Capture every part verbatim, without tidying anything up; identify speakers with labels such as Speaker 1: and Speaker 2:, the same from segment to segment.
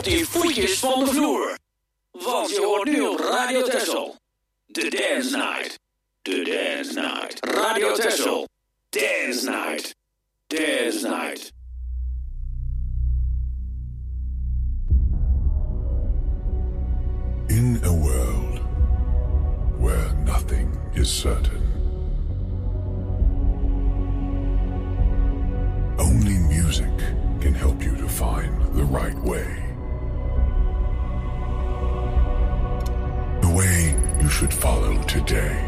Speaker 1: die voetjes van de vloer. Want je hoort nu op Radio Texel. The Dance Night. The Dance Night. Radio Texel. Dance Night. Dance Night.
Speaker 2: In a world where nothing is certain, only music can help you to find the right way. The way you should follow today.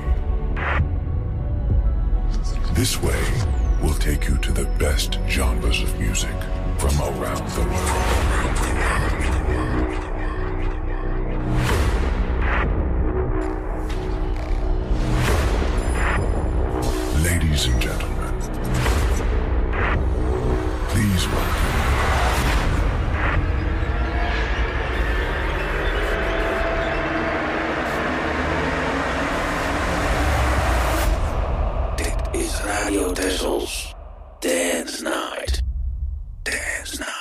Speaker 2: This way will take you to the best genres of music from around the world. Ladies and gentlemen, please welcome
Speaker 1: Radio Texels Dance Night. Dance Night.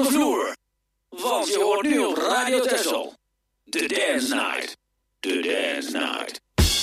Speaker 1: de vloer. Want je hoort nu op Radio Texel. The Dance Night. The Dance Night.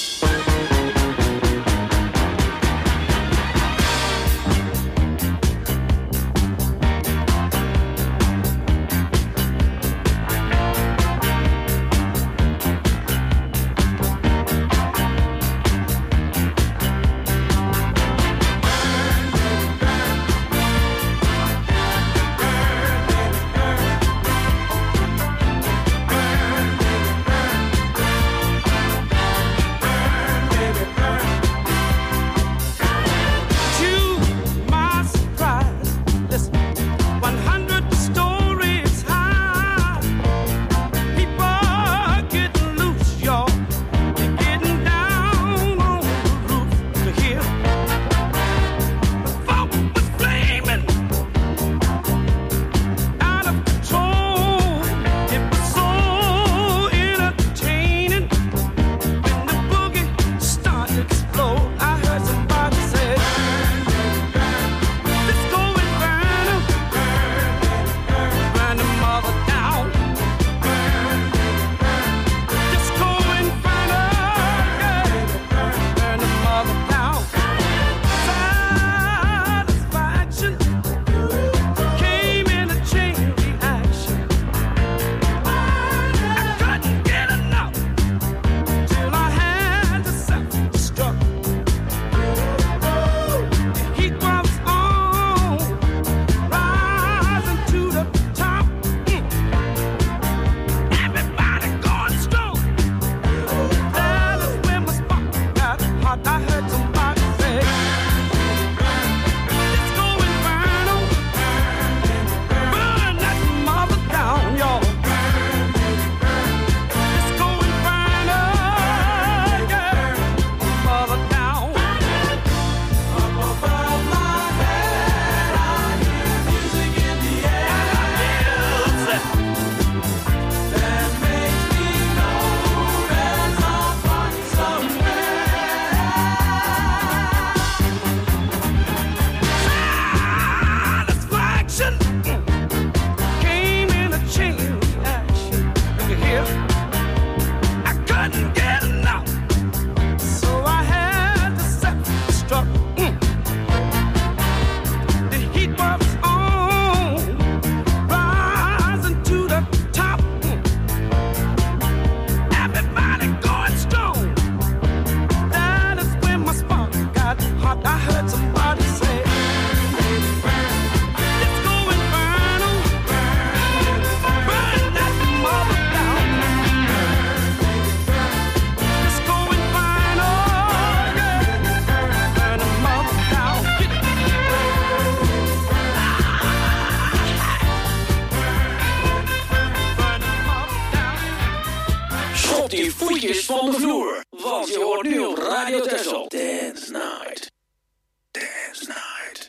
Speaker 1: Van de vloer, want je hoort nu op Radio Texel. Dance Night. Dance Night.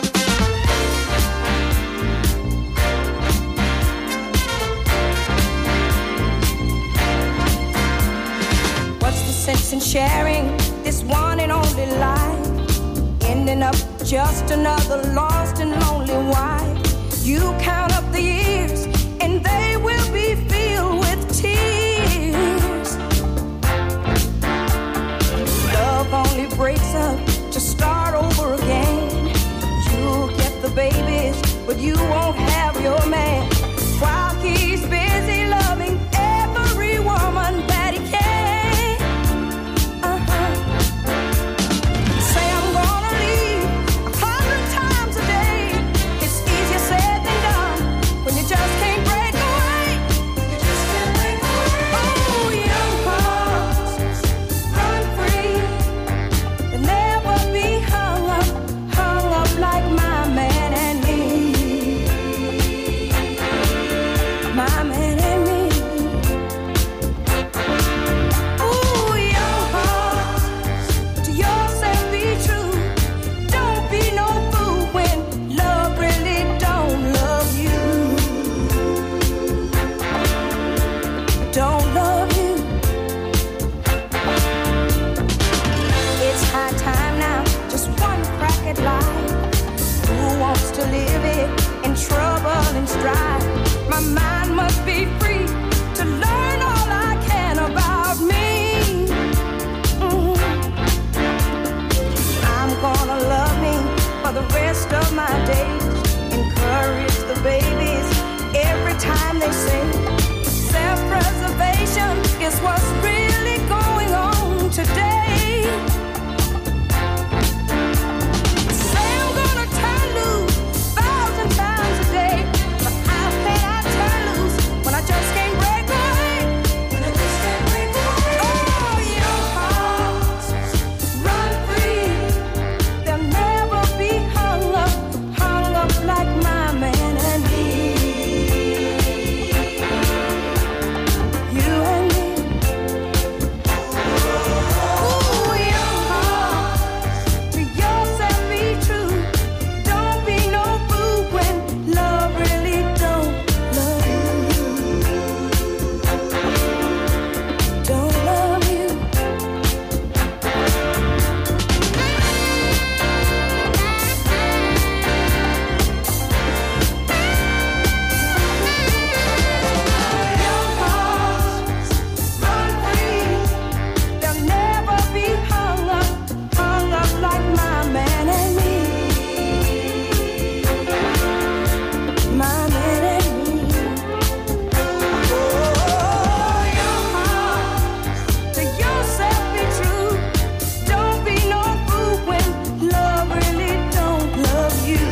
Speaker 3: What's the sense in sharing this one and only life? Ending up just another lost and lonely wife. You count up the years and they will be filled with tears. Love only breaks up to start over again. You'll get the babies, but you won't have your man. While he's busy loving every woman that he can. Uh-huh. Say I'm gonna leave a hundred times a day. It's easier said than done when you just can't break away. You just can't break away. Oh, young hearts, run free. They'll never be hung up, hung up like my man and me. babies every time they sing. Self-preservation is what's really going on today. Say I'm gonna turn loose a thousand times a day, but how can I turn loose when I just can't break away? When I just can't break away. Oh, your hearts run free. They'll never be hung up, hung up like my man and me. You and me. Ooh, your heart, to yourself be true. Don't be no fool when love really don't love you. Don't love you. Your hearts run free. They'll never be hung up, hung up like my man and me. My man and me. Oh, your heart, to yourself be true. Don't be no fool when love really don't love you.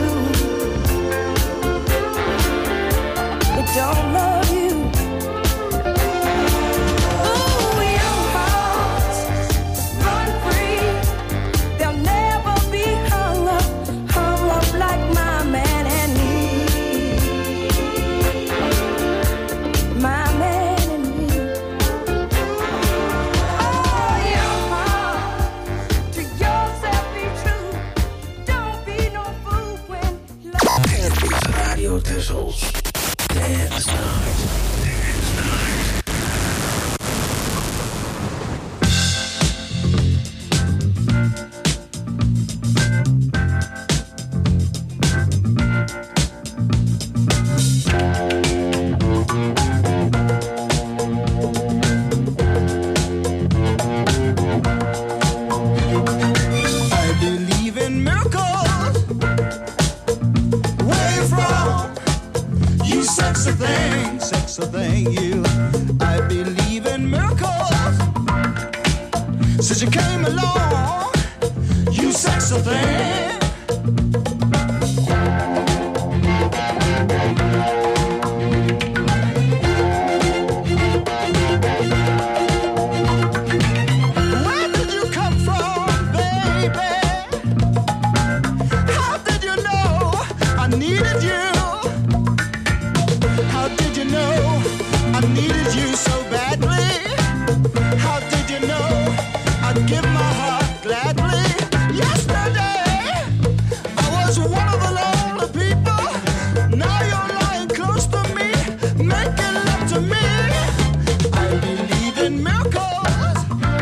Speaker 3: It don't love you. Ooh, your hearts run free. They'll never be hung up, hung up like my man and me. My man and me. Oh, your heart, to yourself be true. Don't be no fool when love.
Speaker 1: Radio Texel. Dance Night. Dance Night.
Speaker 4: I believe in miracles. Where you from? You sexy thing, sexy thing, you. I believe in miracles. Since you came along, you sexy thing. Where did you come from, baby? How did you know I needed you? How did you know I needed you so badly? How did you know I'd give my heart gladly? Yesterday, I was one of the lonely people. Now you're lying close to me, making love to me. I believe in miracles.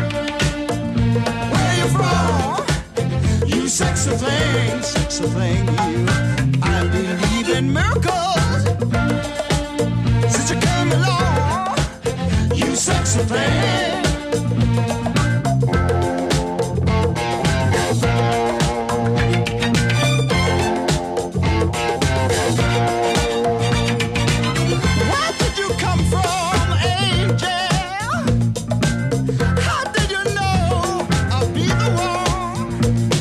Speaker 4: Where you from? You sexy thing, sexy thing, you. I believe in miracles. Since you came along, you sexy thing. Where did you come from, angel? How did you know I'd be the one?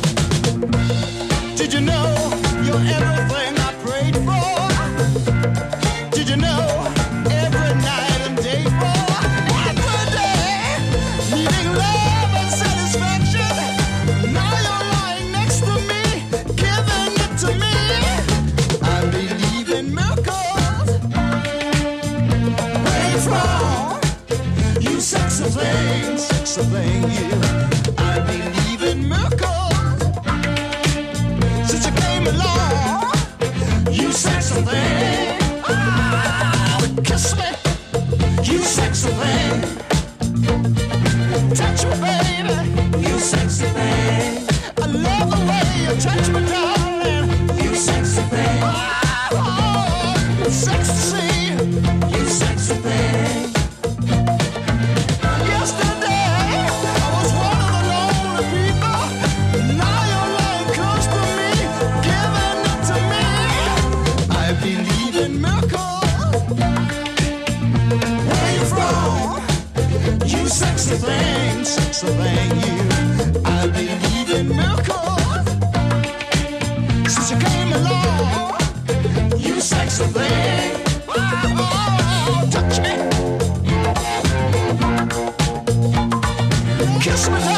Speaker 4: Did you know you're everything I prayed for? Did you know every night and day for? Every day, needing love and satisfaction. Now you're lying next to me, giving it to me. I believe in miracles. Where you from? You sexy thing, sexy thing, you. I believe in miracles. Since you came along, you sexy thing. Ah, kiss me, you sexy thing. Touch me, baby, you sexy thing. I love the way you touch me, darling. You sexy thing. Oh, oh, sexy, you sexy thing. Yesterday, I was one of the lonely people. Now you're lying close to me, giving it to me. I believe in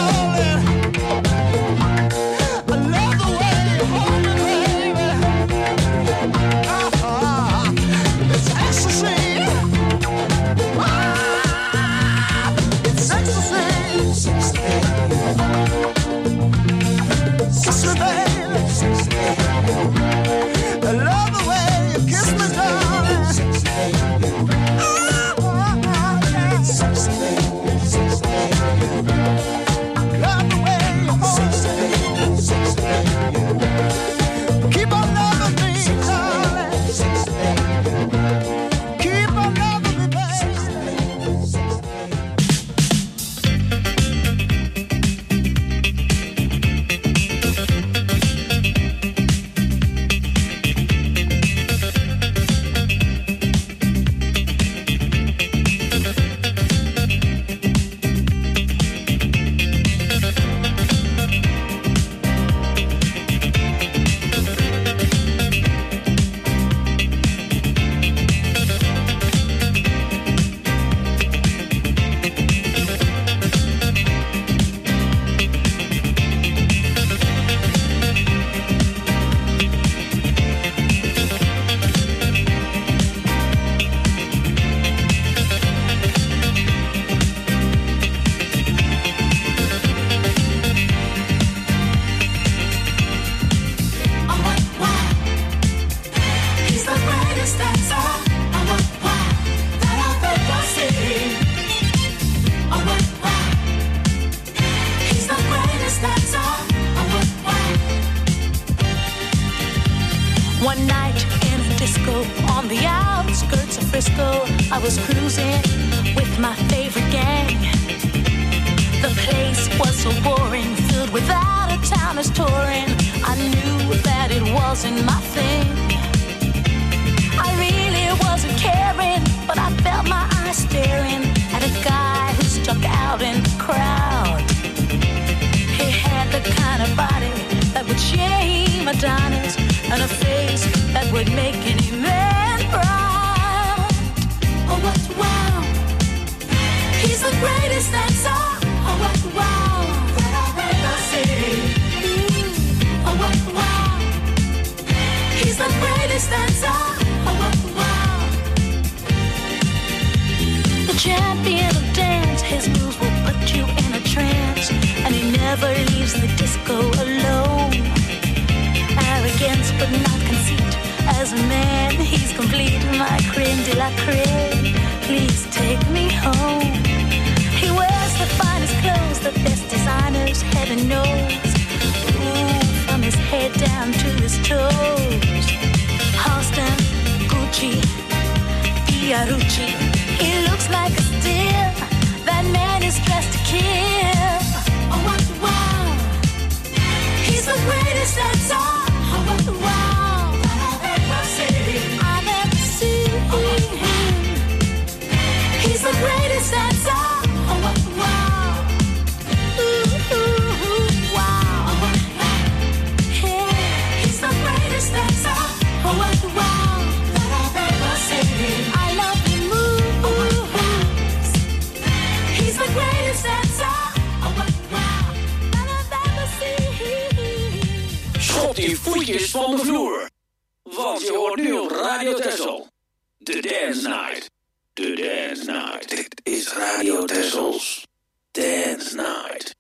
Speaker 1: Van de vloer. Want je hoort nu op Radio Texel. The Dance Night. The Dance Night. Dit is Radio Texels Dance Night.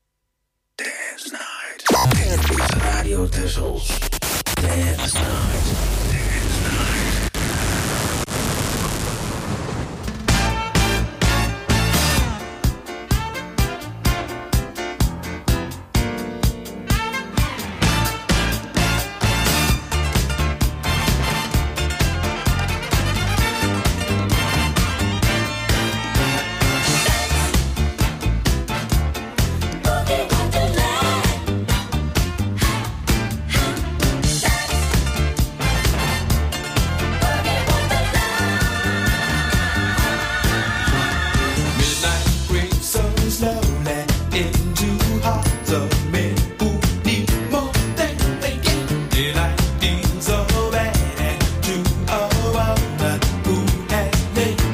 Speaker 1: Dance Night. Dit is Radio Texels Dance Night. Dance Night.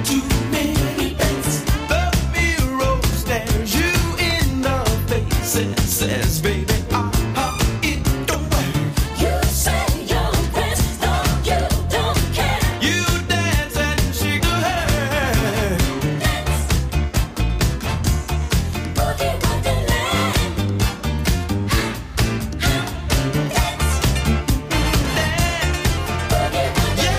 Speaker 5: Say says, baby, ah, ah, it don't work.
Speaker 6: You say your friends, no, you don't care.
Speaker 5: You dance and shake your head.
Speaker 6: Dance, boogie wonderland. Ha, ha, dance, boogie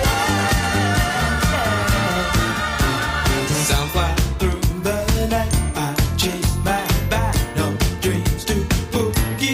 Speaker 6: wonderland.
Speaker 5: Sound fly through the night. I chase my battle dreams to boogie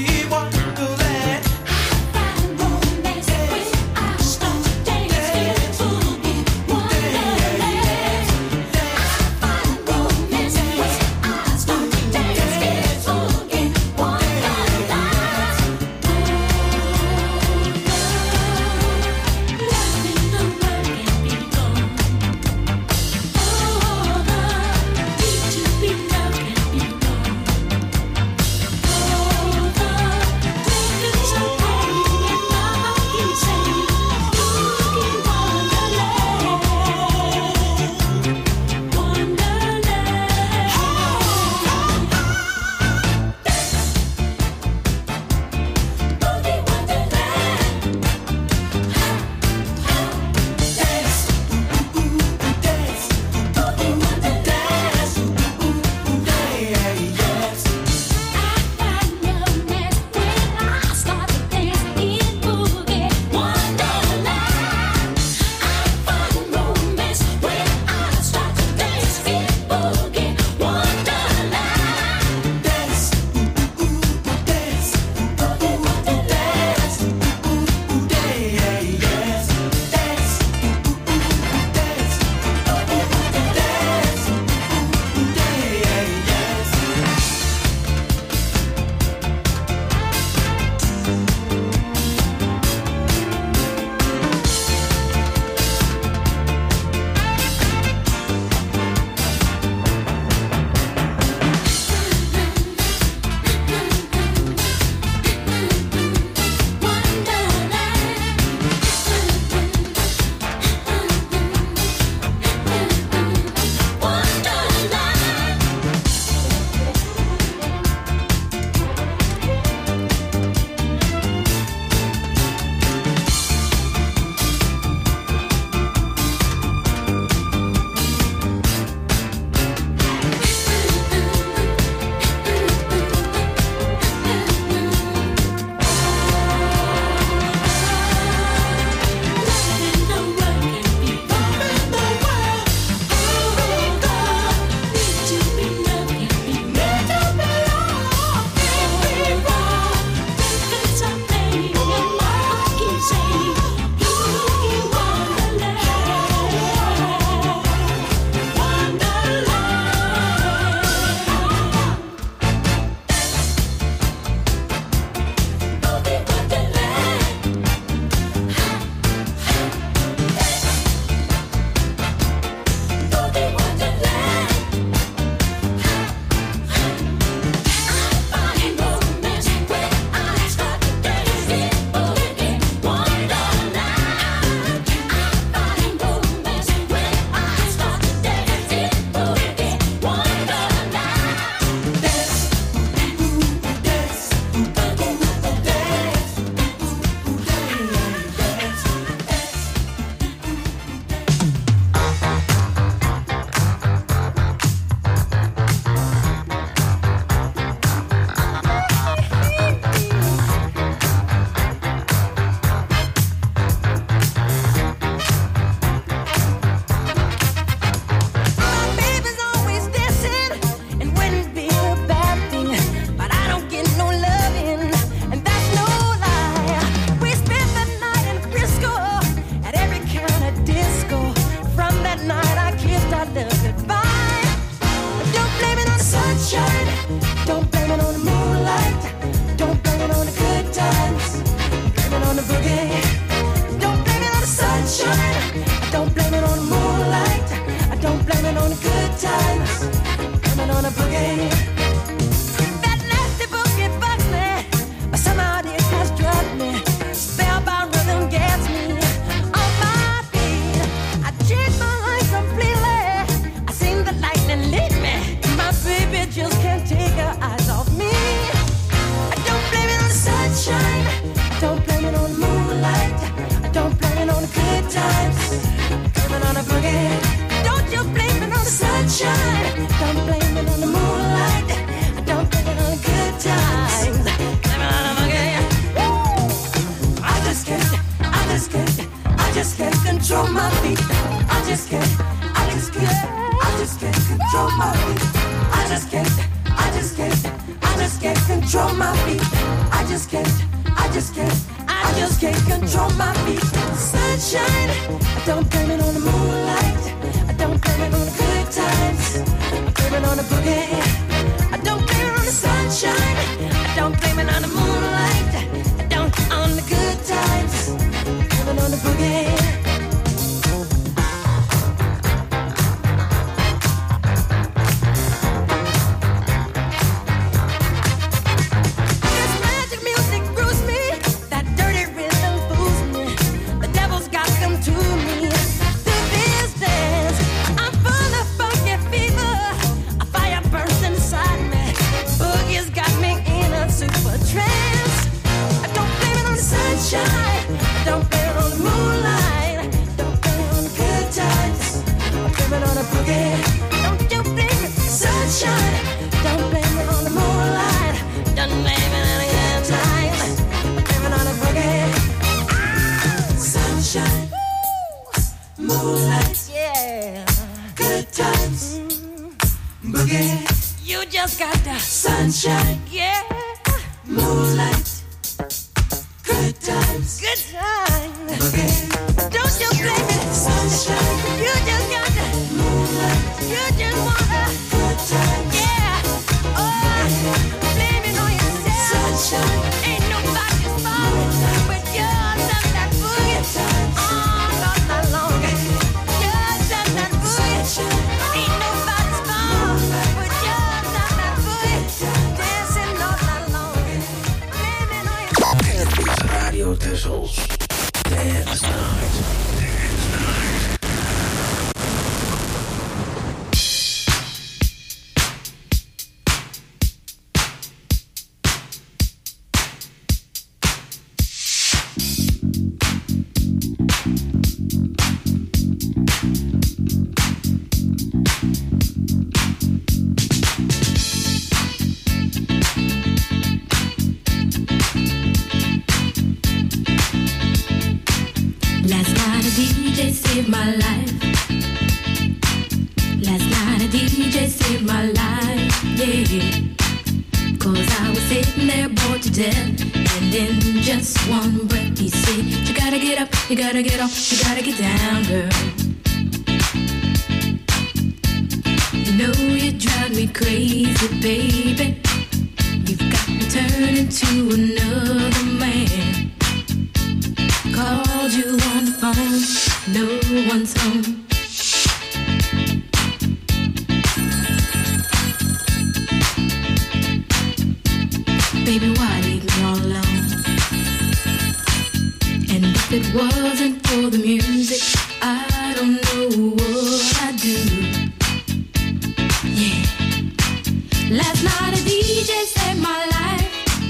Speaker 3: just can't, I just can't, I just can't control my feet. I just can't, I just can't, I just can't control my feet. I just can't, I just can't, I just can't control my feet. Sunshine, I don't blame it on the moonlight. I don't blame it on the good times. I blame it on the boogie. I don't blame it on the sunshine. I don't blame it on the moonlight. I don't on the good times. I blame it on the boogie. Don't blame it on the moonlight. Don't blame it on the good times. I blame it on the boogie. Don't you blame it, sunshine. Don't blame it on the moonlight. Don't blame it on the good times. I blame it on the boogie. Ah, sunshine, moonlight, yeah, good times, mm. Boogie. You just got the sunshine, yeah, moonlight. Good times, good times. Boogie. Don't you blame it, sunshine. You just got the moonlight. You just want a good time, yeah. Oh, blame it on yourself, sunshine. Ain't nobody's fault but yours and that boogie. All of night long, yours and that boogie. Ain't nobody's fault but yours and that boogie. Dancing all night long, blame it on yourself.
Speaker 1: Radio Tessel's Dance Night. Dance Night.
Speaker 7: Saved my life. Last night a D J saved my life, yeah. Cause I was sitting there bored to death, and in just one breath he said, you gotta get up, you gotta get off, you gotta get down, girl. You know you drive me crazy, baby. You've got me turning to another man. Called you on the phone, no one's home. Baby, why leave me all alone? And if it wasn't for the music, I don't know what I'd do. Yeah. Last night a D J saved my life.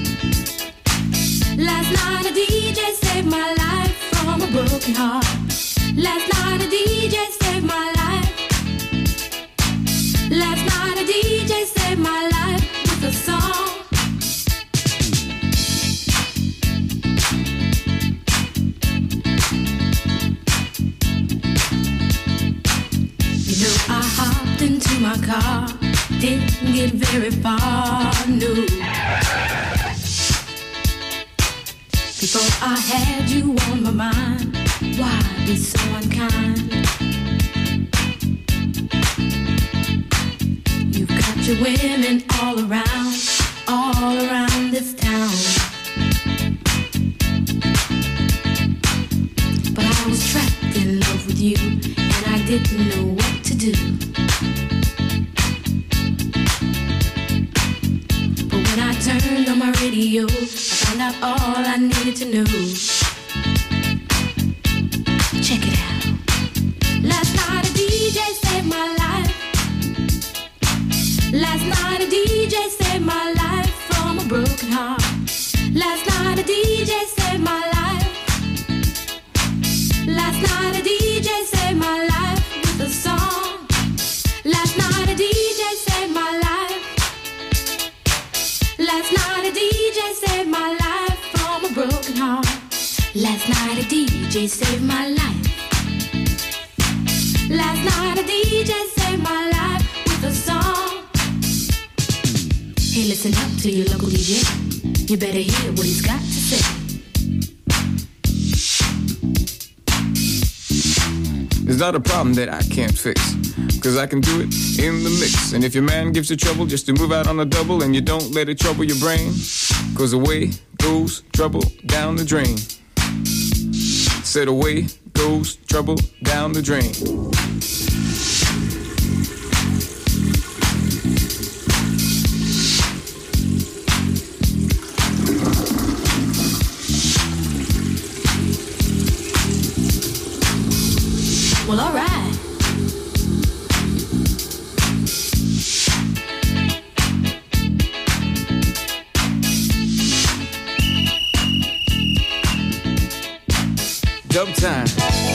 Speaker 7: Last night a D J saved my life from a broken heart. Last night a D J saved my life. Last night a D J saved my life with a song. You know I hopped into my car, didn't get very far, no. Before I had you on my mind, why be so unkind? You've got your women all around, all around this town. But I was trapped in love with you, and I didn't know what to do. But when I turned on my radio, I found out all I needed to know. Check it out. Last night a D J saved my life. Last night a D J saved my life from a broken heart. Last night a D J saved my life. Last night a D J saved my life with a song. Last night a D J saved my life. Last night a D J saved my life from a broken heart. Last night a D J saved my life. Last night a D J saved my life with a song. Hey, listen up to your local D J. You better hear what he's got to say.
Speaker 8: It's not a problem that I can't fix, cause I can do it in the mix. And if your man gives you trouble just to move out on a double, and you don't let it trouble your brain, cause away goes trouble down the drain. Said away goes trouble down the drain.
Speaker 7: Well, all right.
Speaker 8: Dub time.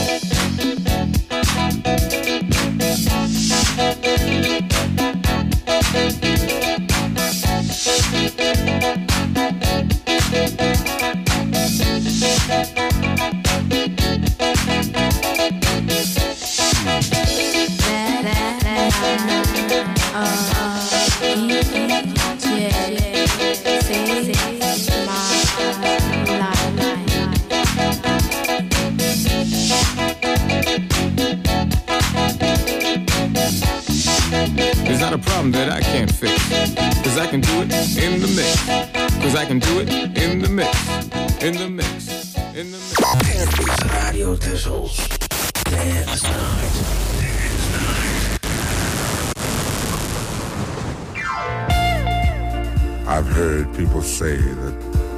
Speaker 8: It's not a problem that I can't fix, cause I can do it in the mix. Cause I can do it in the mix. In the mix. In the mix.
Speaker 1: Dit is Radio Tessel's Dance Night. Dance Night.
Speaker 9: I've heard people say that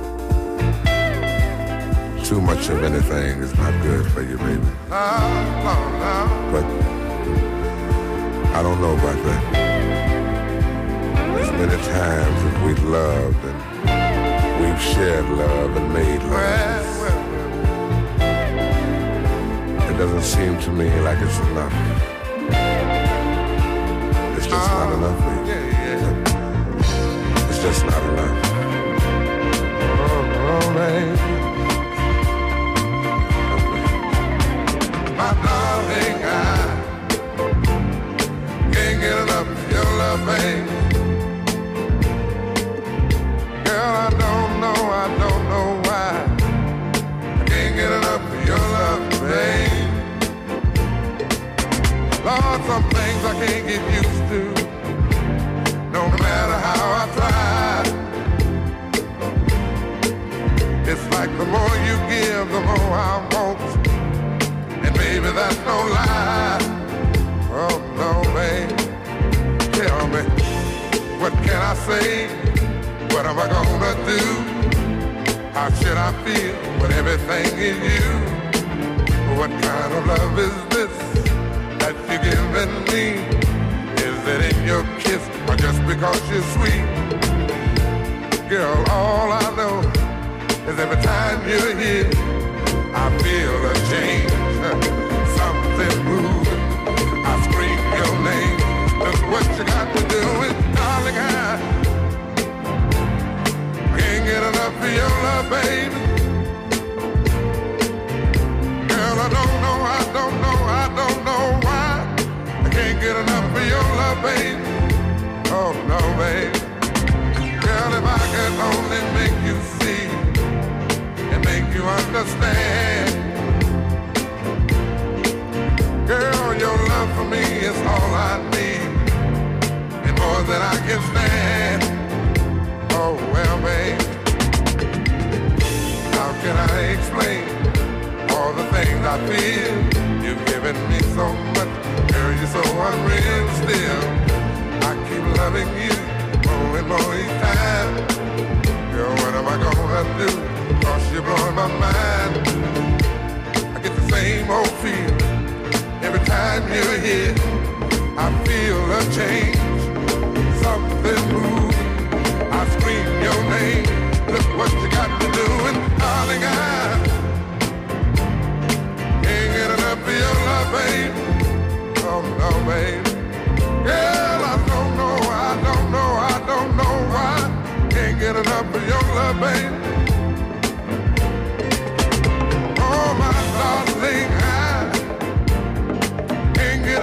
Speaker 9: too much of anything is not good for you, baby. But I don't know about that. As many times as we've loved and we've shared love and made love, it doesn't seem to me like it's enough. It's just not enough, baby. It's just not enough. Oh, oh baby. My darling, I can't get enough of your love, baby. Girl, I don't know, I don't know why I can't get enough of your love, baby. Lord, some things I can't get used to, no matter how I try. It's like the more you give, the more I want. And baby, that's no lie. Oh no, babe. Tell me, what can I say? What am I gonna do? How should I feel when everything is you? What kind of love is this that you're giving me? Is it in your kiss or just because you're sweet? Girl, all I know is every time you're here, I feel a change, something moving. I scream your name. Look what you got to do with, darling, I can't get enough of your love, baby. Girl, I don't know, I don't know, I don't know why I can't get enough of your love, baby. Oh no, baby. Girl, if I could only make you see and make you understand. Girl, your love for me is all I need, and more than I can stand. Oh, well, babe, how can I explain all the things I feel? You've given me so much, girl, you're so unreal still. I keep loving you more and more each time. Girl, what am I gonna do? Cause you're blowing my mind. I get the same old feeling every time you're here. I feel a change, something moving. I scream your name. Look what you got to do, and darling, I can't get enough of your love, babe. Oh no, babe. Girl, I don't know, I don't know, I don't know why. Can't get enough of your love, babe. Oh my darling, I can't get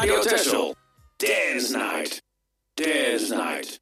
Speaker 1: Radio Texel. Dance Night. Dance Night.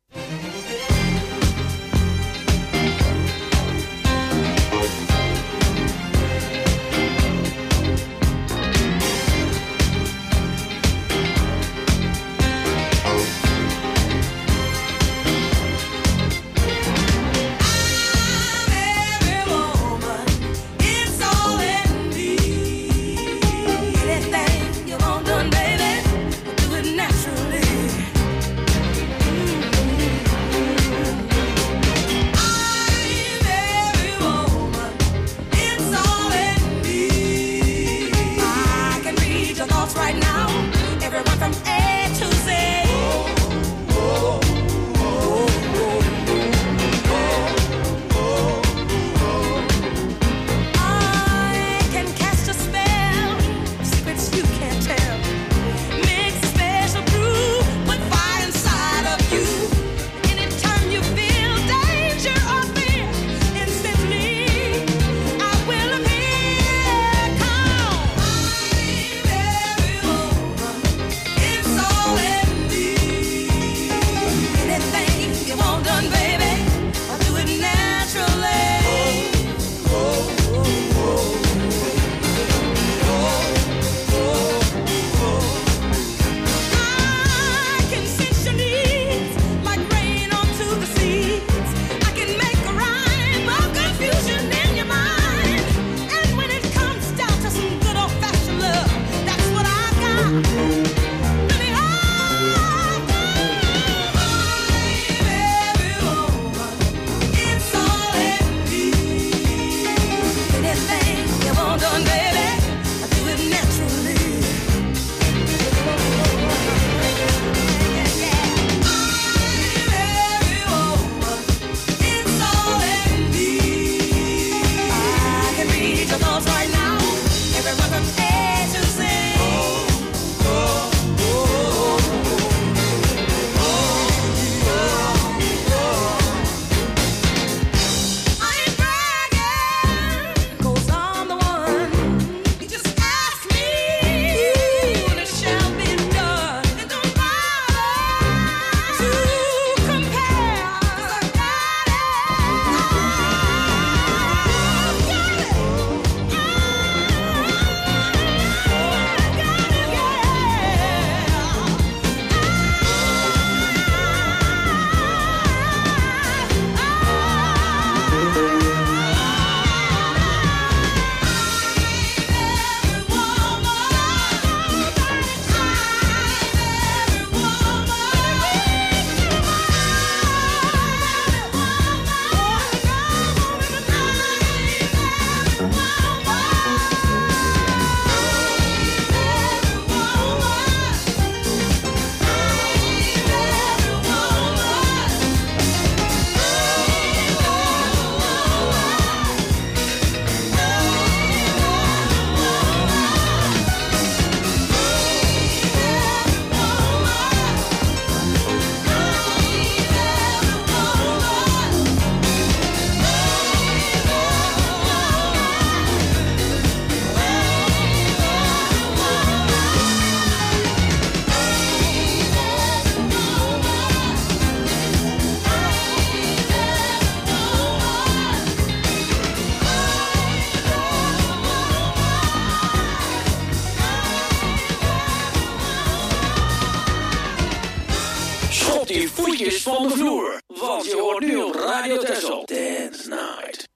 Speaker 1: Van de vloer, want je hoort nu op Radio Texel. Dance Night.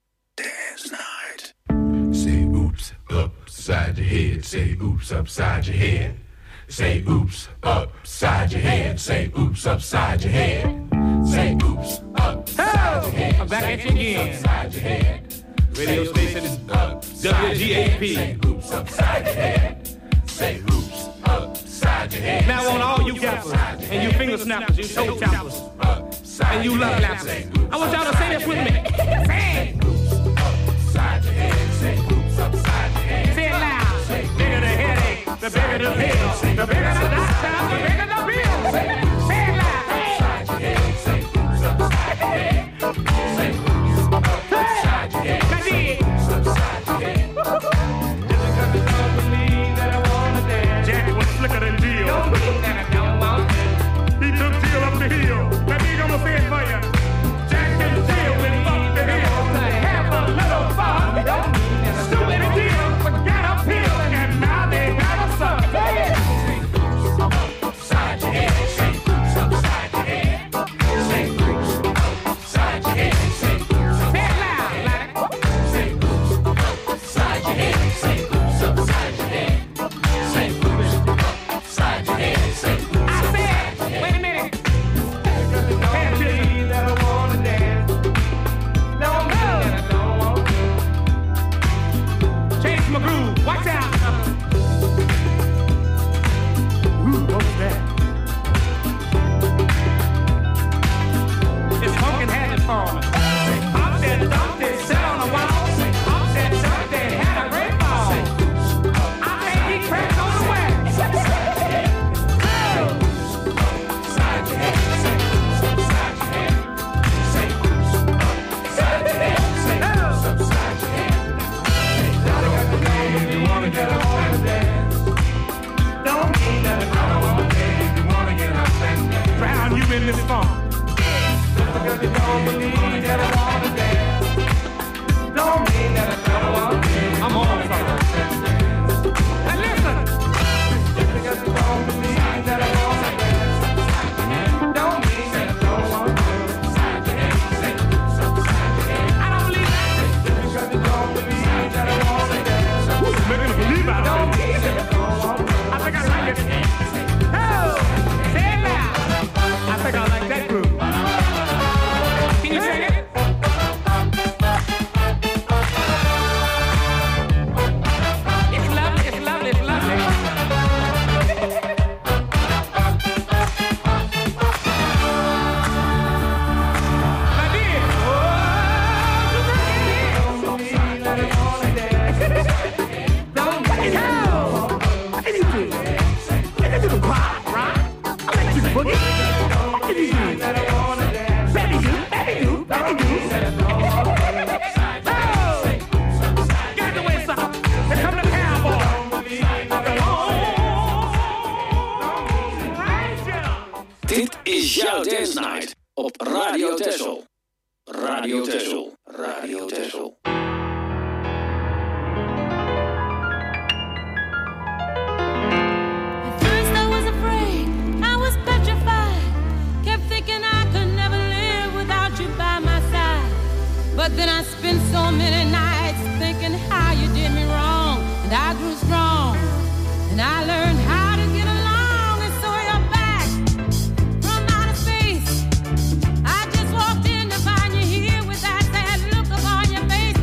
Speaker 1: Dance Night.
Speaker 10: Say oops, upside your head. Say oops, upside your head. Say oops, upside your head. Say oops, upside your head. Say oops, upside your head.
Speaker 11: I'm back at you again.
Speaker 10: Upside your head.
Speaker 11: Radio station is W G A P.
Speaker 10: Say oops, upside your head. Say oops, upside your head.
Speaker 11: Now on all you gappers and you finger snappers, you toe tappers, and you love lappers, I want y'all to say this with me. Say it.
Speaker 10: Upside your head. Say oops, upside your head.
Speaker 11: Say it loud. The bigger the headache, the bigger the pill, the bigger the doctor, the bigger the bill. Say it loud.
Speaker 10: Upside your head. Say oops, upside your head. Say oops, upside your head.
Speaker 11: Now dig.
Speaker 10: Upside your head.
Speaker 11: Just because you don't believe that I wanna dance. Jack was slicker than Jill. groove. Watch out. Ooh, what's that? It's pumpkin habit for me. Up there, dump there, sit on the wall. Up there, dump there, had a great ball. I think he cracked on the way. Side your head, say, side your head. Say, side your head, say, upside your head. If you wanna get up and dance, don't mean that I don't wanna dance. If you wanna get up and dance, drown you in this funk. Because you don't believe that I wanna dance, don't mean that I don't wanna dance. I'm on something. Now listen. Just because you don't believe that I wanna dance, don't mean that I don't wanna dance. Side your head, say, side your head. I don't believe that. Just because you don't believe that I wanna dance, who's making a believe I don't mean that I don't wanna dance. I think I like it. Oh, say it loud. I think I like that groove. Can you sing it? It's lovely, it's lovely, it's lovely. My dear, oh, don't believe that I wanna dance. Don't believe it. I need you. I need you to rock, rock. I like you to boogie. I need you that I wanna dance. Baby, you, baby, you, baby, you. Oh, get the way, son. Here come the cowboy.
Speaker 1: Dit is jouw Dance Night op Radio Texel. Radio Texel. Radio Texel.
Speaker 7: At first I was afraid, I was petrified. Kept thinking I could never live without you by my side. But then I spent so many nights thinking how you did me wrong. And I grew strong, and I learned how to get along. And so you're back from outer space. I just walked in to find you here with that sad look upon your face.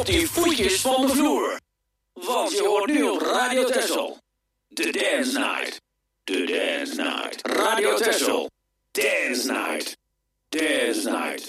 Speaker 1: op die voetjes van de vloer. Want je hoort nu op Radio Texel. The Dance Night. The Dance Night. Radio Texel. Dance Night. Dance Night.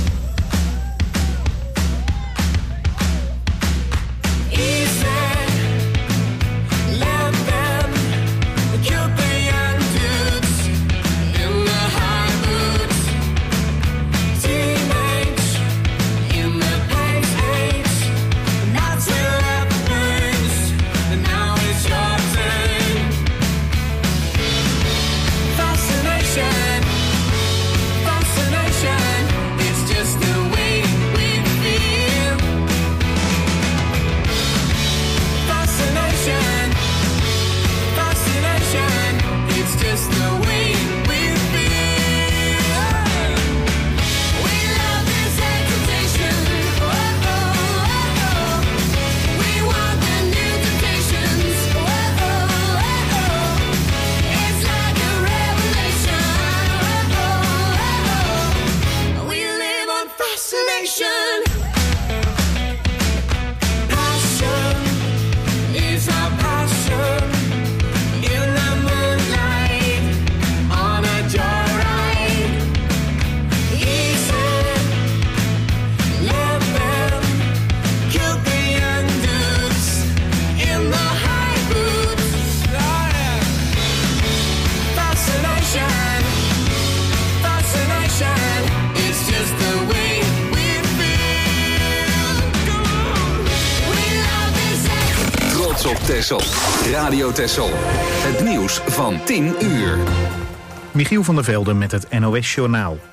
Speaker 12: Texel. Radio Texel. Het nieuws van tien uur.
Speaker 13: Michiel van der Velde met het N O S Journaal.